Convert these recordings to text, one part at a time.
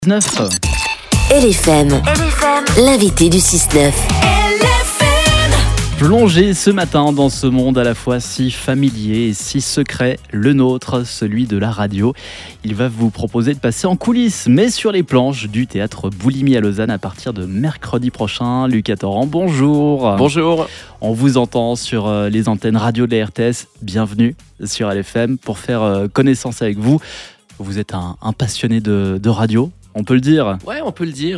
9. LFM, l'invité du 6-9. Plongez ce matin dans ce monde à la fois si familier et si secret, le nôtre, celui de la radio. Il va vous proposer de passer en coulisses, mais sur les planches du théâtre Boulimie à Lausanne à partir de mercredi prochain. Lucas Torrent, bonjour. Bonjour. On vous entend sur les antennes radio de la RTS. Bienvenue sur LFM pour faire connaissance avec vous. Vous êtes un passionné de radio. On peut le dire. Ouais, on peut le dire.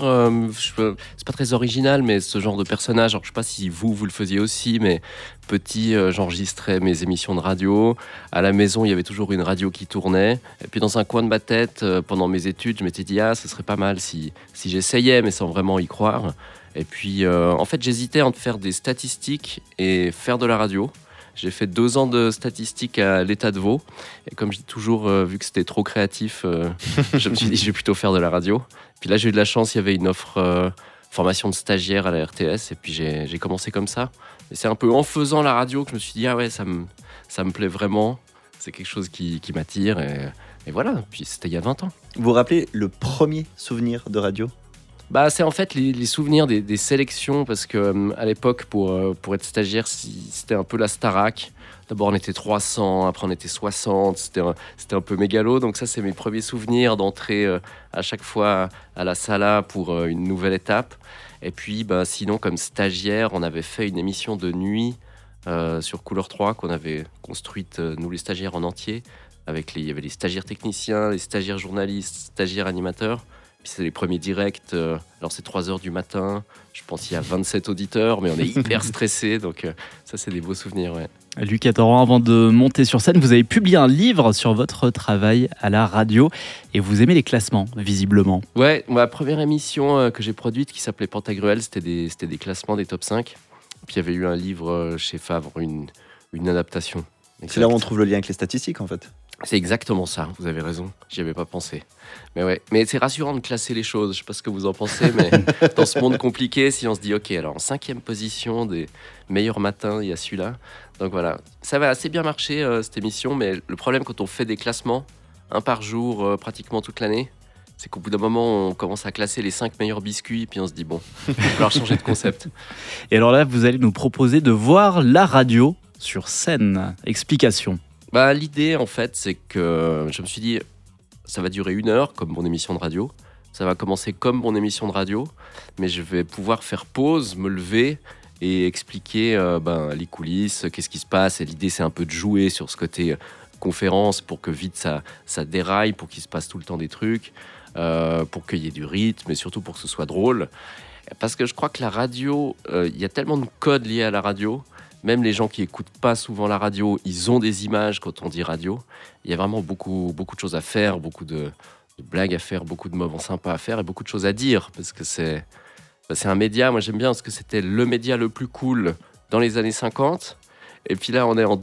C'est pas très original, mais ce genre de personnage, alors, je sais pas si vous le faisiez aussi, mais petit, j'enregistrais mes émissions de radio. À la maison, il y avait toujours une radio qui tournait. Et puis dans un coin de ma tête, pendant mes études, je m'étais dit, ce serait pas mal si j'essayais, mais sans vraiment y croire. Et puis, en fait, j'hésitais entre faire des statistiques et faire de la radio. J'ai fait 2 ans de statistiques à l'État de Vaud. Et comme je dis toujours, vu que c'était trop créatif, je me suis dit, je vais plutôt faire de la radio. Puis là, j'ai eu de la chance, il y avait une offre formation de stagiaire à la RTS. Et puis, j'ai commencé comme ça. Et c'est un peu en faisant la radio que je me suis dit, ouais, ça me plaît vraiment. C'est quelque chose qui m'attire. Et voilà, puis c'était il y a 20 ans. Vous vous rappelez le premier souvenir de radio ? C'est en fait les souvenirs des sélections, parce que à l'époque, pour être stagiaire, c'était un peu la Starac. D'abord, on était 300, après on était 60, c'était un peu mégalo. Donc ça, c'est mes premiers souvenirs d'entrer à chaque fois à la Sala pour une nouvelle étape. Et puis, sinon, comme stagiaire, on avait fait une émission de nuit sur Couleur 3 qu'on avait construite, nous les stagiaires en entier. Il y avait les stagiaires techniciens, les stagiaires journalistes, stagiaires animateurs. Puis c'est les premiers directs, alors c'est 3h du matin, je pense qu'il y a 27 auditeurs, mais on est hyper stressés, donc ça c'est des beaux souvenirs. Ouais. Lucas Torrent, avant de monter sur scène, vous avez publié un livre sur votre travail à la radio et vous aimez les classements, visiblement. Ouais, ma première émission que j'ai produite qui s'appelait Pantagruel, c'était des classements des top 5. Puis il y avait eu un livre chez Favre, une adaptation. C'est là où on trouve le lien avec les statistiques en fait. C'est exactement ça, vous avez raison, j'y avais pas pensé. Mais c'est rassurant de classer les choses, je sais pas ce que vous en pensez, mais dans ce monde compliqué, si on se dit, ok, alors en 5e position des meilleurs matins, il y a celui-là. Donc voilà, ça va assez bien marcher cette émission, mais le problème quand on fait des classements, un par jour, pratiquement toute l'année, c'est qu'au bout d'un moment, on commence à classer les 5 meilleurs biscuits, puis on se dit, bon, il va falloir changer de concept. Et alors là, vous allez nous proposer de voir la radio sur scène. Explication. L'idée, en fait, c'est que je me suis dit, ça va durer 1 heure, comme mon émission de radio. Ça va commencer comme mon émission de radio, mais je vais pouvoir faire pause, me lever et expliquer les coulisses, qu'est-ce qui se passe. Et l'idée, c'est un peu de jouer sur ce côté conférence pour que vite ça déraille, pour qu'il se passe tout le temps des trucs, pour qu'il y ait du rythme et surtout pour que ce soit drôle. Parce que je crois que la radio, il y a tellement de codes liés à la radio. Même les gens qui écoutent pas souvent la radio, ils ont des images quand on dit radio. Il y a vraiment beaucoup de choses à faire, beaucoup de blagues à faire, beaucoup de moments sympas à faire et beaucoup de choses à dire. Parce que c'est un média, moi j'aime bien, parce que c'était le média le plus cool dans les années 50. Et puis là, on est en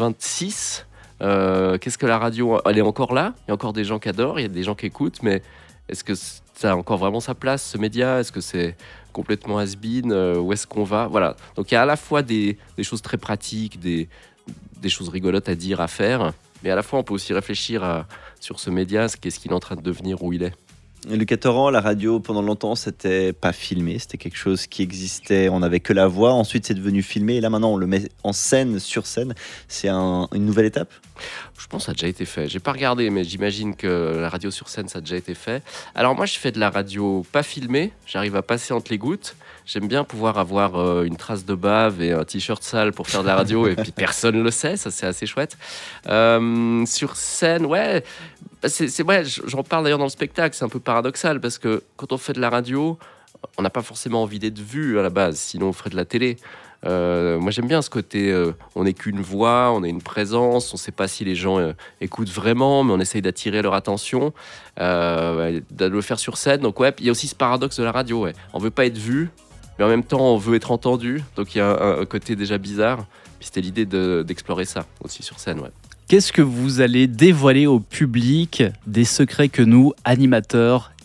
2026. Qu'est-ce que la radio ? Elle est encore là. Il y a encore des gens qui adorent, il y a des gens qui écoutent. Mais est-ce que ça a encore vraiment sa place, ce média ? Est-ce que c'est complètement has-been, où est-ce qu'on va ? Voilà. Donc il y a à la fois des choses très pratiques, des choses rigolotes à dire, à faire, mais à la fois on peut aussi réfléchir sur ce média, qu'est-ce qu'il est en train de devenir, où il est. Lucas Torrent, la radio pendant longtemps c'était pas filmé, c'était quelque chose qui existait, on n'avait que la voix, ensuite c'est devenu filmé et là maintenant on le met en scène, sur scène. C'est une nouvelle étape ? Je pense que ça a déjà été fait, j'ai pas regardé mais j'imagine que la radio sur scène ça a déjà été fait. Alors moi je fais de la radio pas filmée, j'arrive à passer entre les gouttes. J'aime bien pouvoir avoir une trace de bave et un t-shirt sale pour faire de la radio et puis personne ne le sait, ça c'est assez chouette. Sur scène, ouais, j'en parle d'ailleurs dans le spectacle, c'est un peu paradoxal parce que quand on fait de la radio, on n'a pas forcément envie d'être vu à la base, sinon on ferait de la télé. Moi j'aime bien ce côté, on n'est qu'une voix, on a une présence, on ne sait pas si les gens écoutent vraiment, mais on essaye d'attirer leur attention, de le faire sur scène. Donc ouais, il y a aussi ce paradoxe de la radio, ouais. On ne veut pas être vu, mais en même temps on veut être entendu, donc il y a un côté déjà bizarre. Puis c'était l'idée d'explorer ça aussi sur scène, ouais. Qu'est-ce que vous allez dévoiler au public des secrets que nous, animateurs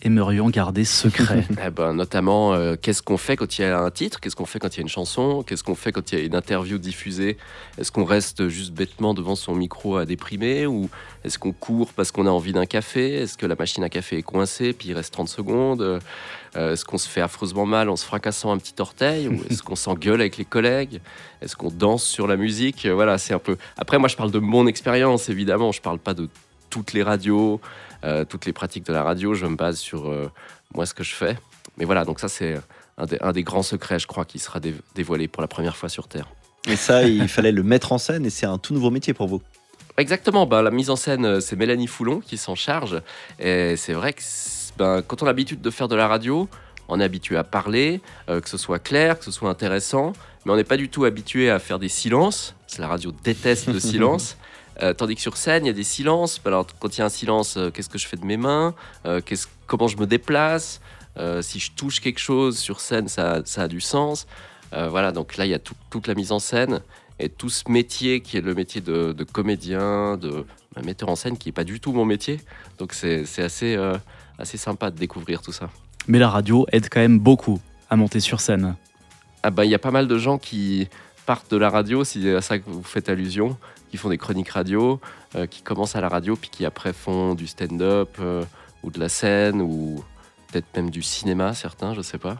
aimerions garder secret? Notamment, qu'est-ce qu'on fait quand il y a un titre? Qu'est-ce qu'on fait quand il y a une chanson? Qu'est-ce qu'on fait quand il y a une interview diffusée? Est-ce qu'on reste juste bêtement devant son micro à déprimer? Ou est-ce qu'on court parce qu'on a envie d'un café? Est-ce que la machine à café est coincée puis il reste 30 secondes? Est-ce qu'on se fait affreusement mal en se fracassant un petit orteil? Ou est-ce qu'on s'engueule avec les collègues? Est-ce qu'on danse sur la musique? Voilà, c'est un peu... Après, moi, je parle de mon expérience, évidemment. Je parle pas de toutes les radios, toutes les pratiques de la radio. Je me base sur moi, ce que je fais. Mais voilà, donc ça, c'est un des grands secrets, je crois, qui sera dévoilé pour la première fois sur Terre. Et ça, il fallait le mettre en scène et c'est un tout nouveau métier pour vous. Exactement, la mise en scène, c'est Mélanie Foulon qui s'en charge. Et c'est vrai que quand on a l'habitude de faire de la radio, on est habitué à parler, que ce soit clair, que ce soit intéressant, mais on n'est pas du tout habitué à faire des silences. La radio déteste le silence. Tandis que sur scène, il y a des silences. Alors, quand il y a un silence, qu'est-ce que je fais de mes mains? Comment je me déplace? Si je touche quelque chose sur scène, ça a du sens. Voilà, donc là, il y a toute la mise en scène et tout ce métier qui est le métier de comédien, de metteur en scène, qui n'est pas du tout mon métier. Donc, c'est assez sympa de découvrir tout ça. Mais la radio aide quand même beaucoup à monter sur scène. Il y a pas mal de gens qui partent de la radio, si c'est à ça que vous faites allusion, qui font des chroniques radio, qui commencent à la radio, puis qui après font du stand-up ou de la scène, ou peut-être même du cinéma, certains, je sais pas.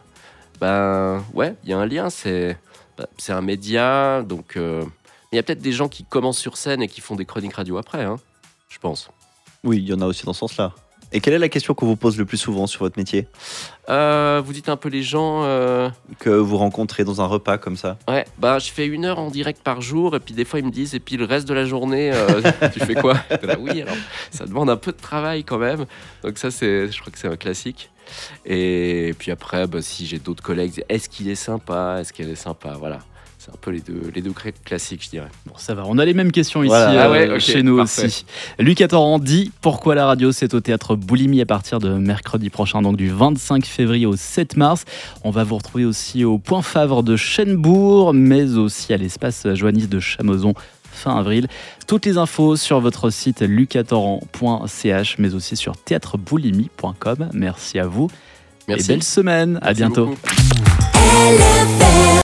Ouais, il y a un lien, c'est un média, donc il y a peut-être des gens qui commencent sur scène et qui font des chroniques radio après, hein, je pense. Oui, il y en a aussi dans ce sens-là. Et quelle est la question qu'on vous pose le plus souvent sur votre métier? Vous dites un peu les gens... Que vous rencontrez dans un repas comme ça? Ouais, je fais 1 heure en direct par jour, et puis des fois ils me disent, et puis le reste de la journée, tu fais quoi? Oui, alors ça demande un peu de travail quand même, donc ça je crois que c'est un classique. Et puis après, si j'ai d'autres collègues, est-ce qu'il est sympa? Est-ce qu'elle est sympa? Voilà. C'est un peu les deux classiques, je dirais. Bon, ça va, on a les mêmes questions ici Voilà. chez nous parfait. aussi. Lucas Torrent dit pourquoi la radio, c'est au Théâtre Boulimie à partir de mercredi prochain, donc du 25 février au 7 mars. On va vous retrouver aussi au Point Favre de Chênebourg, mais aussi à l'espace Joannis de Chamozon fin avril. Toutes les infos sur votre site lucastorrent.ch, mais aussi sur théâtreboulimie.com. Merci à vous. Merci. Et belle semaine. À Merci bientôt. beaucoup.